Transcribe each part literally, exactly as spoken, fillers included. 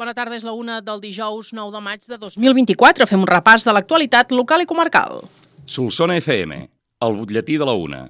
Bona tarda, és la una del dijous nou de maig de dos mil vint-i-quatre. Fem un repàs de l'actualitat local i comarcal. Solsona F M, el butlletí de la una.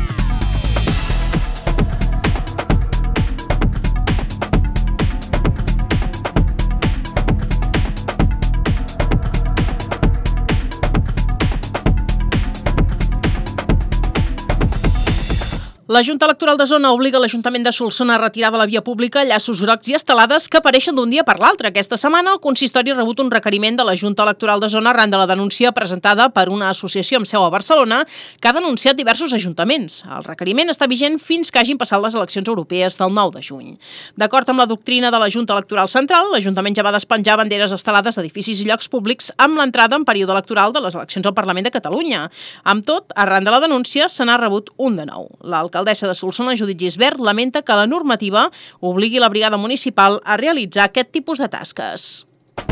La Junta Electoral de Zona obliga l'Ajuntament de Solsona a retirar de la via pública llaços grocs i estelades que apareixen d'un dia per l'altre. Aquesta setmana el consistori ha rebut un requeriment de la Junta Electoral de Zona arran de la denúncia presentada per una associació amb seu a Barcelona que ha denunciat diversos ajuntaments. El requeriment està vigent fins que hagin passat les eleccions europees del nou de juny. D'acord amb la doctrina de la Junta Electoral Central, l'Ajuntament ja va despenjar banderes estelades d'edificis i llocs públics amb l'entrada en període electoral de les eleccions al Parlament de Catalunya. Amb tot, arran de la denúncia, se n'ha rebut un de nou. L'alcaldessa de Solsona, Judit Gisbert, lamenta que la normativa obligui la brigada municipal a realitzar aquest tipus de tasques.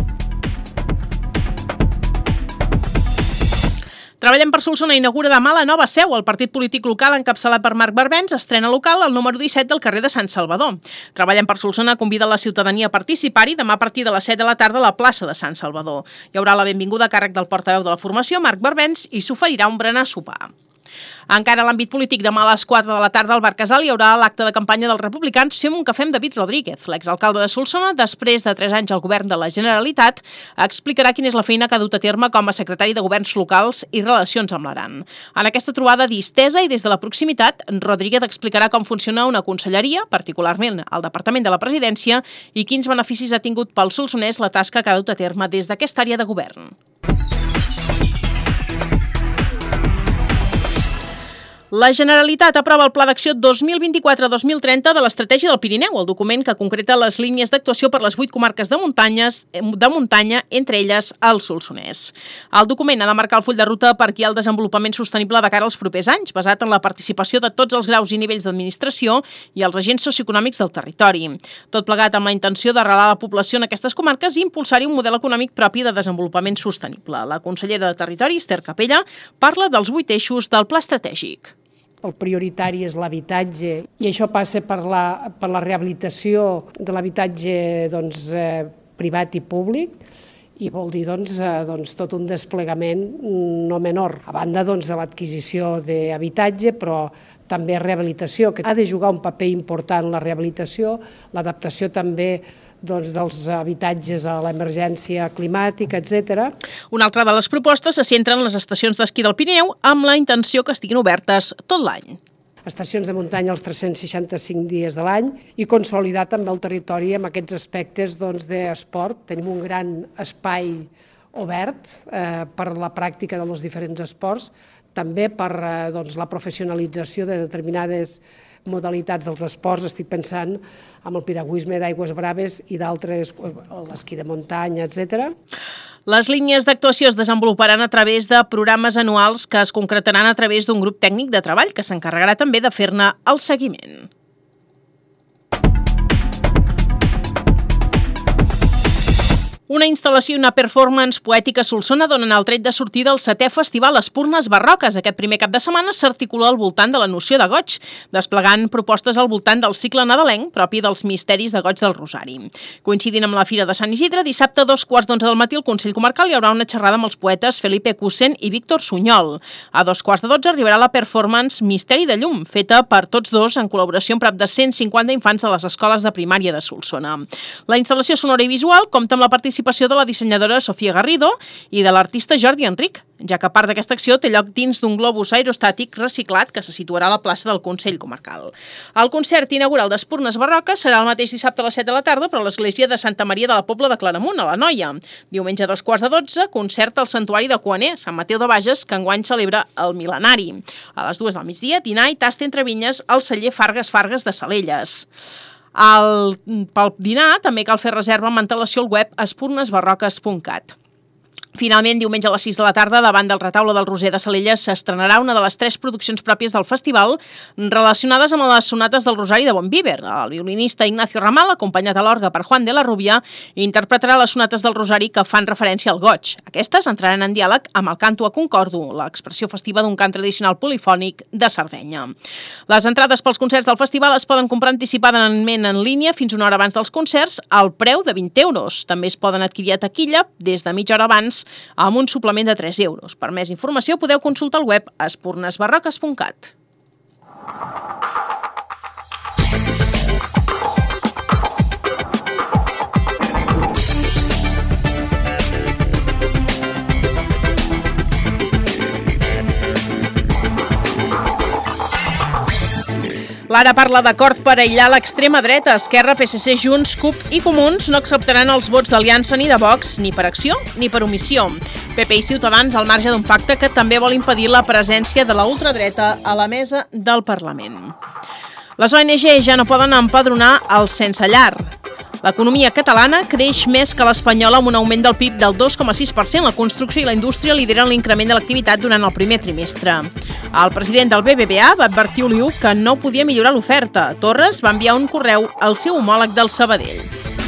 Treballem per Solsona inaugura demà la nova seu. El partit polític local encapçalat per Marc Barbens estrena local al número disset del carrer de Sant Salvador. Treballem per Solsona convida la ciutadania a participar-hi demà a partir de les set de la tarda a la plaça de Sant Salvador. Hi haurà la benvinguda a càrrec del portaveu de la formació, Marc Barbens, i s'oferirà un berenar sopar. Encara a l'àmbit polític, demà a les quatre de la tarda al Bar Casal hi haurà l'acte de campanya dels republicans Fem un cafè amb David Rodríguez. L'exalcalde de Solsona, després de tres anys al govern de la Generalitat, explicarà quina és la feina que ha dut a terme com a secretari de Governs Locals i Relacions amb l'Aran. En aquesta trobada distesa i des de la proximitat, Rodríguez explicarà com funciona una conselleria, particularment al Departament de la Presidència, i quins beneficis ha tingut pel solsonès la tasca que ha dut a terme des d'aquesta àrea de govern. La Generalitat aprova el Pla d'Acció dos mil vint-i-quatre a dos mil trenta de l'Estratègia del Pirineu, el document que concreta les línies d'actuació per les vuit comarques de, muntanyes, de muntanya, entre elles el Solsonès. El document ha de marcar el full de ruta per guiar el desenvolupament sostenible de cara als propers anys, basat en la participació de tots els graus i nivells d'administració i els agents socioeconòmics del territori. Tot plegat amb la intenció d'arrelar la població en aquestes comarques i impulsar-hi un model econòmic propi de desenvolupament sostenible. La consellera de Territori, Esther Capella, parla dels vuit eixos del pla estratègic. El prioritari és l'habitatge i això passa per la, per la rehabilitació de l'habitatge doncs, eh, privat i públic i vol dir doncs, eh, doncs, tot un desplegament no menor. A banda doncs, de l'adquisició d'habitatge, però també rehabilitació, que ha de jugar un paper important en la rehabilitació, l'adaptació també doncs, dels habitatges a l'emergència climàtica, etcètera. Una altra de les propostes se centra en les estacions d'esquí del Pirineu amb la intenció que estiguin obertes tot l'any. Estacions de muntanya els tres-cents seixanta-cinc dies de l'any i consolidar també el territori amb aquests aspectes doncs, d'esport. Tenim un gran espai obert eh, per la pràctica dels diferents esports, també per eh, doncs, la professionalització de determinades modalitats dels esports. Estic pensant en el piragüisme d'aigües braves i d'altres, l'esquí de muntanya, etcètera. Les línies d'actuació es desenvoluparan a través de programes anuals que es concretaran a través d'un grup tècnic de treball que s'encarregarà també de fer-ne el seguiment. Una instal·lació i una performance poètica a Solsona donen el tret de sortida al setè festival Espurnes Barroques. Aquest primer cap de setmana s'articula al voltant de la noció de goig, desplegant propostes al voltant del cicle nadalenc propi dels misteris de goig del Rosari. Coincidint amb la Fira de Sant Isidre, dissabte a dos quarts d'onze del matí al Consell Comarcal hi haurà una xerrada amb els poetes Felipe Cussen i Víctor Sunyol. A dos quarts de dotze arribarà la performance Misteri de llum, feta per tots dos en col·laboració amb prop de cent cinquanta infants de les escoles de primària de Solsona. La instal·lació sonora i visual compta amb la participació de la dissenyadora Sofia Garrido i de l'artista Jordi Enric, ja que part d'aquesta acció té lloc dins d'un globus aerostàtic reciclat que se situarà a la plaça del Consell Comarcal. El concert inaugural d'Espurnes Barroques serà el mateix dissabte a les set de la tarda, però a l'església de Santa Maria de la Pobla de Claramunt, a la Noia. Diumenge a dos quarts de dotze, concert al Santuari de Coaner, Sant Mateu de Bages, que enguany celebra el mil·lenari. A les dues del migdia, dinar i tasta entre vinyes al celler Fargues Fargues de Salelles. El, pel dinar també cal fer reserva amb antelació al web espurnes barroques punt cat. Finalment, diumenge a les sis de la tarda, davant del retaule del Roser de Salelles, s'estrenarà una de les tres produccions pròpies del festival relacionades amb les sonates del Rosari de Bonvíver. El violinista Ignacio Ramal, acompanyat a l'orgue per Juan de la Rubia, interpretarà les sonates del Rosari que fan referència al goig. Aquestes entraran en diàleg amb el canto a concordo, l'expressió festiva d'un cant tradicional polifònic de Sardenya. Les entrades pels concerts del festival es poden comprar anticipadament en línia fins una hora abans dels concerts al preu de vint euros. També es poden adquirir a taquilla des de mitja hora abans amb un suplement de tres euros. Per més informació podeu consultar el web espurnes barroques punt cat. L'Ara parla d'acord per aïllar l'extrema dreta. Esquerra, P S C, Junts, C U P i Comuns no acceptaran els vots d'Aliança ni de Vox, ni per acció ni per omissió. P P i Ciutadans al marge d'un pacte que també vol impedir la presència de la ultradreta a la mesa del Parlament. Les O N G ja no poden empadronar els sense llar. L'economia catalana creix més que l'espanyola amb un augment del P I B del dos coma sis per cent. La construcció i la indústria lideren l'increment de l'activitat durant el primer trimestre. El president del B B V A va advertir Oliu que no podia millorar l'oferta. Torres va enviar un correu al seu homòleg del Sabadell.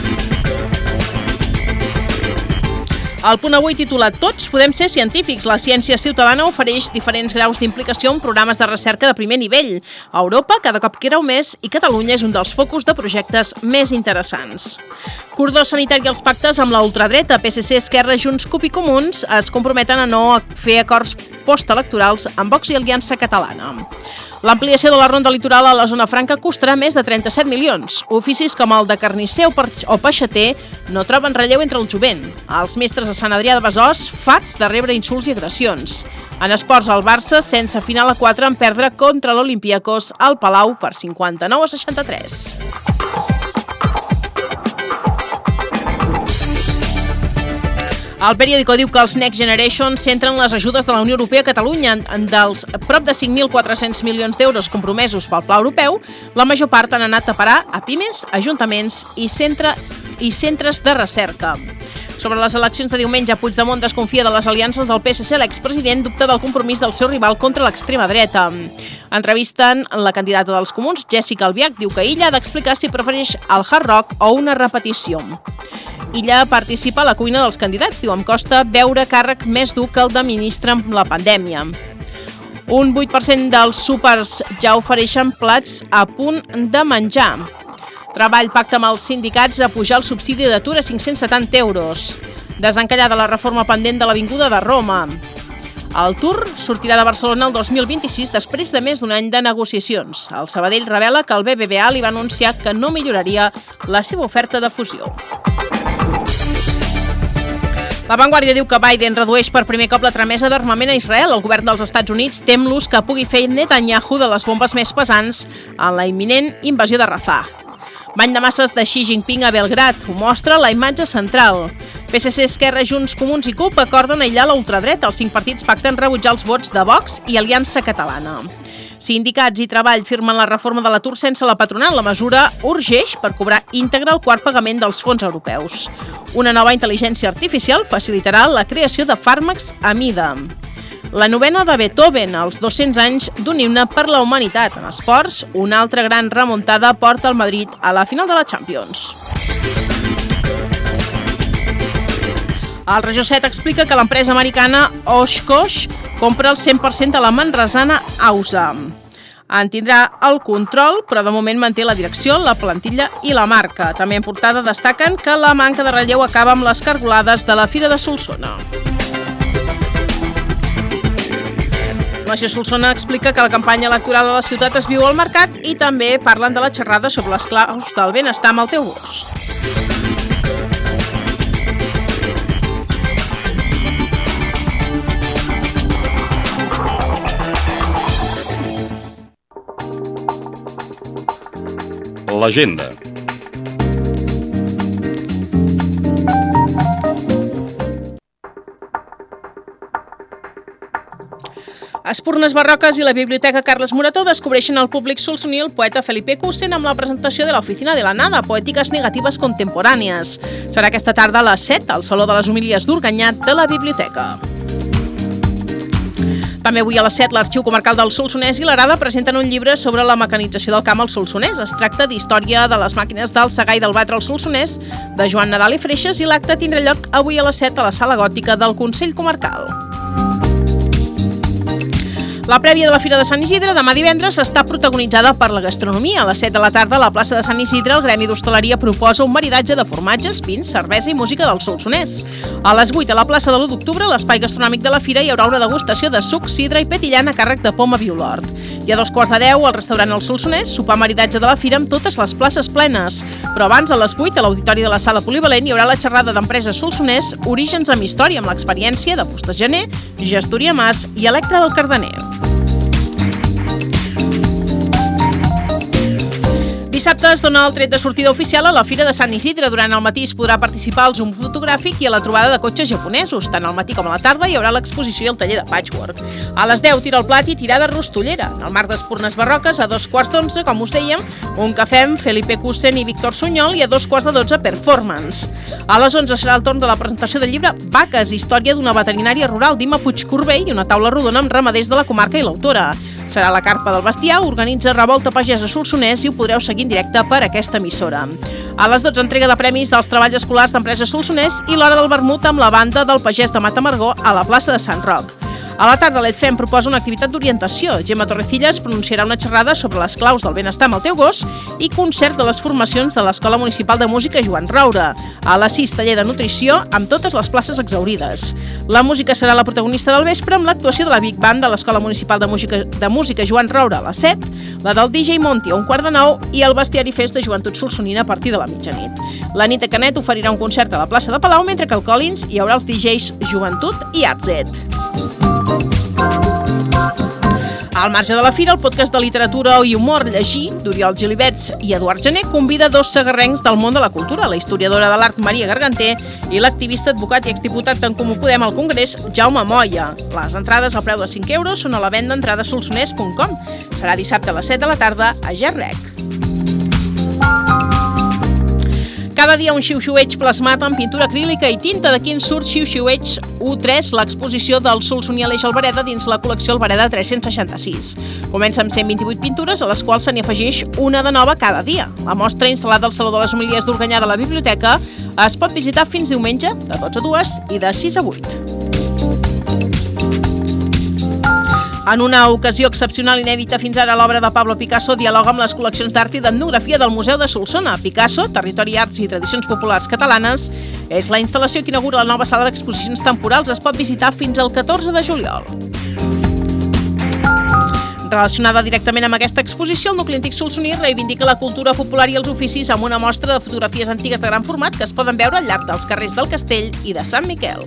El Punt Avui titulat Tots podem ser científics. La ciència ciutadana ofereix diferents graus d'implicació en programes de recerca de primer nivell. A Europa cada cop creu més i Catalunya és un dels focus de projectes més interessants. Cordó sanitari als pactes amb la ultradreta. P S C, Esquerra, Junts, C U P i Comuns es comprometen a no fer acords postelectorals amb Vox i Aliança Catalana. L'ampliació de la ronda litoral a la zona franca costarà més de trenta-set milions. Oficis com el de carnisser o peixater no troben relleu entre el jovent. Els mestres de Sant Adrià de Besòs farts de rebre insults i agressions. En esports, el Barça, sense final a quatre, en perdre contra l'Olympiacos al Palau per cinquanta-nou a seixanta-tres. El periòdico diu que els Next Generation centren les ajudes de la Unió Europea a Catalunya. Dels prop de cinc mil quatre-cents milions d'euros compromesos pel Pla Europeu, la major part han anat a parar a pimes, ajuntaments i, centre, i centres de recerca. Sobre les eleccions de diumenge, Puigdemont desconfia de les aliances del P S C. L'expresident dubta del compromís del seu rival contra l'extrema dreta. Entrevisten la candidata dels Comuns, Jessica Albiach, diu que ella ha d'explicar si prefereix el hard rock o una repetició. Illa participa a la cuina dels candidats. Diu, em costa veure càrrec més dur que el de ministre amb la pandèmia. Un vuit per cent dels súpers ja ofereixen plats a punt de menjar. Treball pacta amb els sindicats a pujar el subsidi d'atur a cinc-cents setanta euros. Desencallada la reforma pendent de l'Avinguda de Roma. El Tour sortirà de Barcelona el dos mil vint-i-sis després de més d'un any de negociacions. El Sabadell revela que el B B V A li va anunciar que no milloraria la seva oferta de fusió. La Vanguardia diu que Biden redueix per primer cop la tramesa d'armament a Israel. El govern dels Estats Units tem l'ús que pugui fer Netanyahu de les bombes més pesants en la imminent invasió de Rafah. Bany de masses de Xi Jinping a Belgrad ho mostra la imatge central. P S C, Esquerra, Junts, Comuns i C U P acorden aïllar la ultradreta. Els cinc partits pacten rebutjar els vots de Vox i Aliança Catalana. Sindicats i Treball firmen la reforma de l'atur sense la patronal. La mesura urgeix per cobrar íntegre el quart pagament dels fons europeus. Una nova intel·ligència artificial facilitarà la creació de fàrmacs a mida. La novena de Beethoven, els dos-cents anys d'un himne per la humanitat. En esports, una altra gran remuntada porta el Madrid a la final de la Champions. El Regió set explica que l'empresa americana Oshkosh compra el cent per cent de la manresana Ausa. En tindrà el control, però de moment manté la direcció, la plantilla i la marca. També en portada destaquen que la manca de relleu acaba amb les cargolades de la Fira de Solsona. Nació Solsona explica que la campanya electoral a la ciutat es viu al mercat i també parlen de la xerrada sobre les claus del benestar amb el teu gos. L'agenda. Espurnes Barroques i la Biblioteca Carles Morató descobreixen al públic solsoní el poeta Felipe Cussen amb la presentació de l'Oficina de la Nada, Poètiques Negatives Contemporànies. Serà aquesta tarda a les set al Saló de les Homilies d'Organyà de la Biblioteca. També avui a les set l'Arxiu Comarcal del Solsonès i l'Arada presenten un llibre sobre la mecanització del camp al Solsonès. Es tracta d'Història de les màquines del segar i del batre al Solsonès, de Joan Nadal i Freixes, i l'acte tindrà lloc avui a les set a la Sala Gòtica del Consell Comarcal. La prèvia de la Fira de Sant Isidre, demà divendres, està protagonitzada per la gastronomia. A les set de la tarda, a la plaça de Sant Isidre, el Gremi d'Hostaleria proposa un maridatge de formatges, vins, cervesa i música del Solsonès. A les vuit, a la plaça de l'u d'octubre, a l'espai gastronòmic de la Fira, hi haurà una degustació de suc, sidra i petillant a càrrec de Poma Violort. I a dos quarts de deu, al restaurant El Solsonès, sopar maridatge de la Fira amb totes les places plenes. Però abans, a les vuit, a l'auditori de la Sala Polivalent, hi haurà la xerrada d'empreses Solsonès, Orígens amb Història, amb l'experiència de Fustagener, Gestoria Mas i Electra del Cardener. Dissabte es dona el tret de sortida oficial a la Fira de Sant Isidre. Durant el matí es podrà participar al zoom fotogràfic i a la trobada de cotxes japonesos. Tant al matí com a la tarda hi haurà l'exposició i el taller de patchwork. A les deu, tira el plat i tirada rostollera. En el marc d'Espurnes Barroques, a dos quarts d'onze, com us dèiem, un cafè amb Felipe Cussen i Víctor Sunyol, i a dos quarts de dotze, performance. A les onze serà el torn de la presentació del llibre Vaques, història d'una veterinària rural d'Ima Puigcorbell, i una taula rodona amb ramaders de la comarca i l'autora. Serà a la Carpa del Bestiar, organitza Revolta Pagesa Solsonès i ho podreu seguir en directe per aquesta emissora. A les dotze, entrega de premis dels treballs escolars d'empreses Solsonès i l'hora del vermut amb la banda del pagès de Matamargó a la plaça de Sant Roc. A la tarda, l'Edfem proposa una activitat d'orientació. Gemma Torrecillas pronunciarà una xerrada sobre les claus del benestar amb el teu gos i concert de les formacions de l'Escola Municipal de Música Joan Roura. A les sis, taller de nutrició amb totes les places exhaurides. La música serà la protagonista del vespre amb l'actuació de la Big Band de l'Escola Municipal de Música, de Música Joan Roura a les set, la del D J Monti a un quart de nou i el Bestiari Fest de Joventut Solsonina a partir de la mitjanit. La nit a Canet oferirà un concert a la plaça de Palau, mentre que al Collins hi haurà els D Js Joventut i Atzet. Al marge de la fira, el podcast de literatura i humor Llegir, d'Oriol Gilibets i Eduard Gené, convida dos segarrencs del món de la cultura, la historiadora de l'art Maria Garganter i l'activista, advocat i exdiputat d'en Comú Podem al Congrés, Jaume Moya. Les entrades al preu de cinc euros són a la venda entrades solsonès punt com. Serà dissabte a les set de la tarda a Gerrec. Cada dia un xiu-xiueig plasmat en pintura acrílica i tinta. D'aquí en surt Xiu-xiueig u tres, l'exposició del Solsoní Aleix Albareda dins la col·lecció Albareda tres-cents seixanta-sis. Comença amb cent vint-i-vuit pintures, a les quals se n'hi afegeix una de nova cada dia. La mostra, instal·lada al Saló de les Homilies d'Organyà de la Biblioteca, es pot visitar fins diumenge, de dotze a dues i de sis a vuit. En una ocasió excepcional i inèdita fins ara, l'obra de Pablo Picasso dialoga amb les col·leccions d'art i d'etnografia del Museu de Solsona. Picasso, Territori, Arts i Tradicions Populars Catalanes, és la instal·lació que inaugura la nova sala d'exposicions temporals. Es pot visitar fins al catorze de juliol. Relacionada directament amb aquesta exposició, el Nucli Antic Solsoní reivindica la cultura popular i els oficis amb una mostra de fotografies antigues de gran format que es poden veure al llarg dels carrers del Castell i de Sant Miquel.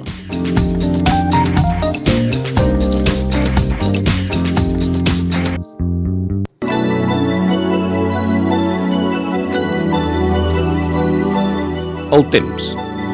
El temps.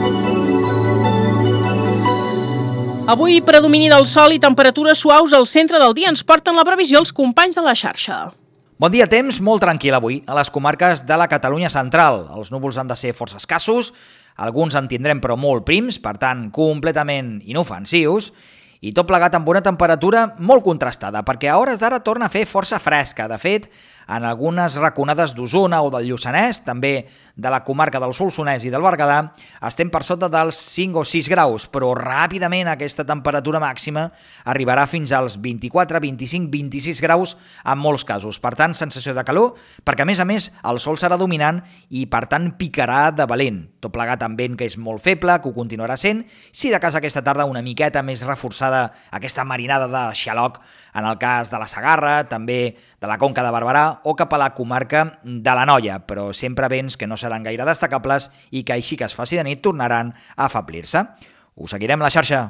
Avui, predomini del sol i temperatures suaus al centre del dia ens porten la previsió els companys de la xarxa. Bon dia, temps molt tranquil avui a les comarques de la Catalunya central. Els núvols han de ser força escassos, alguns en tindrem però molt prims, per tant completament inofensius, i tot plegat amb una temperatura molt contrastada, perquè a hores d'ara torna a fer força fresca. De fet, en algunes raconades d'Osona o del Lluçanès, també de la comarca del Solsonès i del Berguedà, estem per sota dels cinc o sis graus, però ràpidament aquesta temperatura màxima arribarà fins als vint-i-quatre, vint-i-cinc, vint-i-sis graus en molts casos. Per tant, sensació de calor, perquè a més a més el sol serà dominant i per tant picarà de valent. Tot plegat amb vent que és molt feble, que ho continuarà sent, si de cas aquesta tarda una miqueta més reforçada aquesta marinada de xaloc en el cas de la Segarra, també de la Conca de Barberà o cap a la comarca de l'Anoia, però sempre vents que no seran gaire destacables i que així que es faci de nit tornaran a afeblir-se. Us seguirem a la xarxa.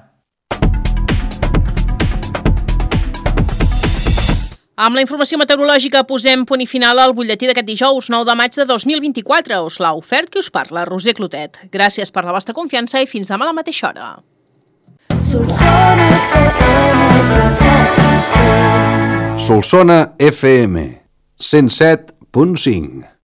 Amb la informació meteorològica posem punt i final al butlletí d'aquest dijous nou de maig de dos mil vint-i-quatre. Us l'ha ofert qui us parla, Roser Clotet. Gràcies per la vostra confiança i fins demà a la mateixa hora. Solsona F M Solsona F M, cent set punt cinc.